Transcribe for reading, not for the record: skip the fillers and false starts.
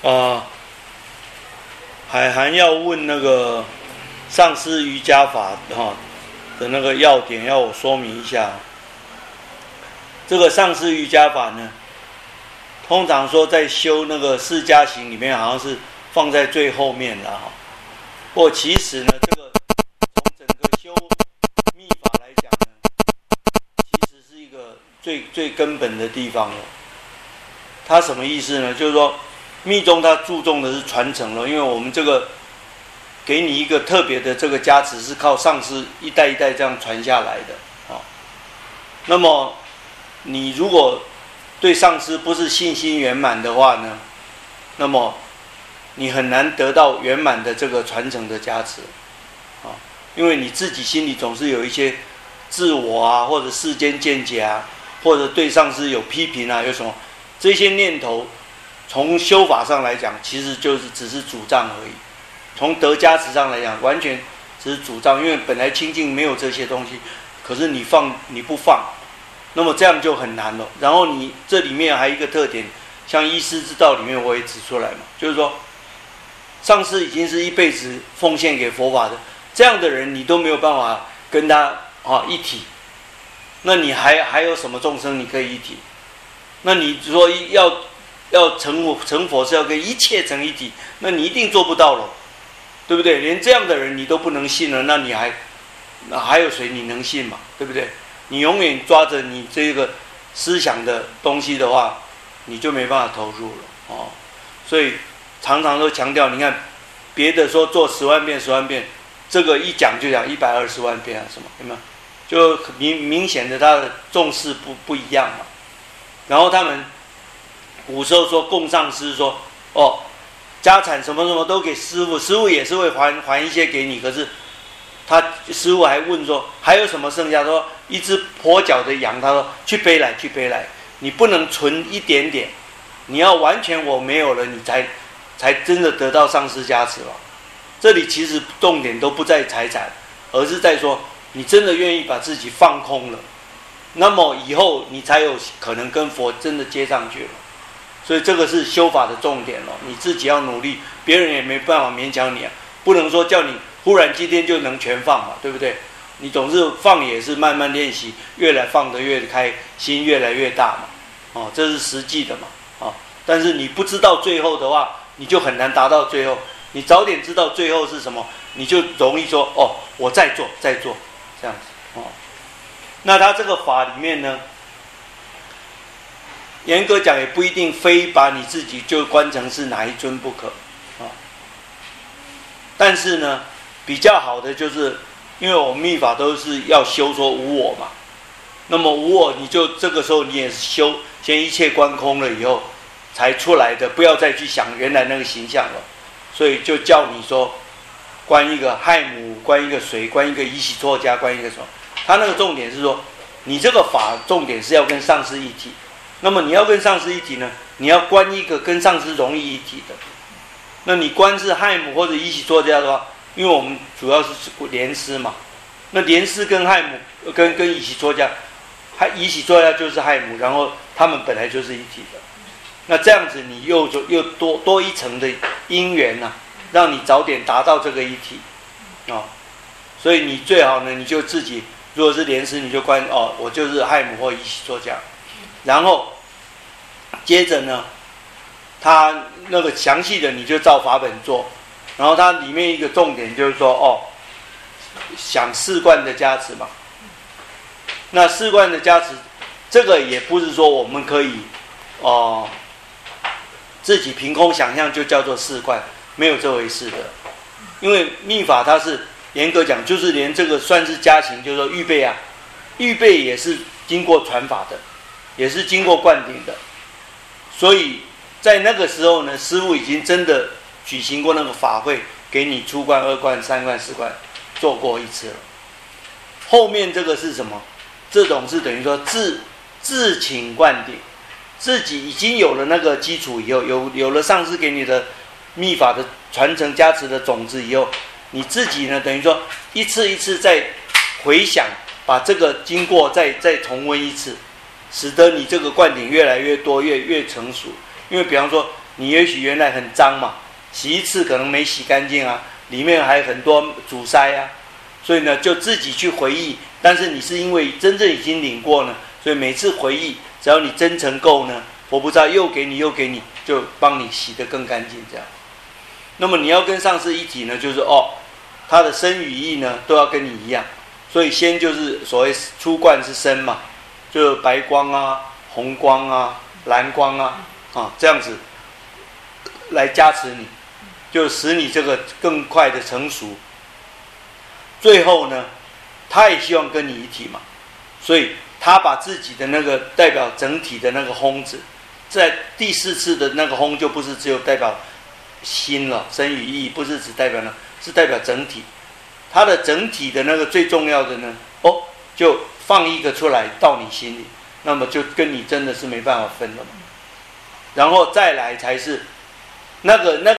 海涵要问那个上师瑜伽法的那个要点，要我说明一下。这个上师瑜伽法呢，通常说在修那个释迦行里面，好像是放在最后面的哈。或其实呢，这个从整个修密法来讲呢，其实是一个最根本的地方了。它什么意思呢？就是说，密宗它注重的是传承了，因为我们这个给你一个特别的这个加持，是靠上师一代一代这样传下来的啊。那么你如果对上师不是信心圆满的话呢，那么你很难得到圆满的这个传承的加持啊，因为你自己心里总是有一些自我啊，或者世间见解啊，或者对上师有批评啊，有什么这些念头，从修法上来讲，其实就是只是主张而已。从得加持上来讲，完全只是主张，因为本来清净没有这些东西，可是你不放，那么这样就很难了。然后你这里面还有一个特点，像依师之道里面我也指出来嘛，就是说上师已经是一辈子奉献给佛法的，这样的人你都没有办法跟他一体，那你还有什么众生你可以一体？那你说要成佛是要跟一切成一体，那你一定做不到了，对不对？连这样的人你都不能信了，那你还有谁你能信嘛？对不对？你永远抓着你这个思想的东西的话，你就没办法投入了所以常常都强调，你看别的说做10万遍10万遍，这个一讲就讲120万遍啊，什么有没有？就明显的他的重视不一样嘛。然后他们古时候说供上师说家产什么什么都给师父，师父也是会还一些给你，可是师父还问说还有什么剩下？说一只跛脚的羊，他说去背来，你不能存一点点，你要完全我没有了，你才真的得到上师加持了。这里其实重点都不在财产，而是在说你真的愿意把自己放空了，那么以后你才有可能跟佛真的接上去了。所以这个是修法的重点了，你自己要努力，别人也没办法勉强你不能说叫你忽然今天就能全放嘛，对不对？你总是放也是慢慢练习，越来放得越开心，越来越大嘛这是实际的嘛但是你不知道最后的话，你就很难达到最后。你早点知道最后是什么，你就容易说我再做这样子那他这个法里面呢，严格讲也不一定非把你自己就观成是哪一尊不可但是呢比较好的就是，因为我们密法都是要修说无我嘛，那么无我你就这个时候你也是修先一切观空了以后才出来的，不要再去想原来那个形象了。所以就叫你说观一个亥母，观一个水，观一个依喜作家，观一个什么。他那个重点是说，你这个法重点是要跟上师一体。那么你要跟上师一体呢，你要观一个跟上师容易一体的。那你观是亥母或者依喜作家的话，因为我们主要是莲师嘛，那莲师跟亥母跟依喜作家，依喜作家就是亥母，然后他们本来就是一体的。那这样子你又多一层的因缘让你早点达到这个一体所以你最好呢，你就自己如果是莲师，你就观我就是亥母或依喜作家，然后接着呢，他那个详细的你就照法本做，然后它里面一个重点就是说想四观的加持嘛。那四观的加持，这个也不是说我们可以自己凭空想象就叫做四观，没有这回事的。因为密法它是严格讲，就是连这个算是加行，就是说预备预备也是经过传法的，也是经过灌顶的。所以在那个时候呢，师父已经真的举行过那个法会，给你初观、2观、3观、4观做过一次了。后面这个是什么？这种是等于说自请灌顶。自己已经有了那个基础以后，有了上师给你的密法的传承加持的种子以后，你自己呢等于说一次一次再回想，把这个经过再重温一次，使得你这个灌顶越来越多，越成熟。因为比方说你也许原来很脏嘛，洗一次可能没洗干净啊，里面还有很多阻塞啊，所以呢就自己去回忆。但是你是因为真正已经领过呢，所以每次回忆，只要你真诚够呢，佛菩萨又给你，就帮你洗得更干净这样。那么你要跟上师一体呢，就是他的身语意呢都要跟你一样。所以先就是所谓初观是身嘛，就是白光啊、红光啊、蓝光啊，这样子来加持你，就使你这个更快的成熟。最后呢，他也希望跟你一体嘛，所以他把自己的那个代表整体的那个轰字，在第4次的那个轰就不是只有代表心了，身语意不是只代表呢，是代表整体。它的整体的那个最重要的呢，就放一个出来到你心里，那么就跟你真的是没办法分了嘛。然后再来才是那个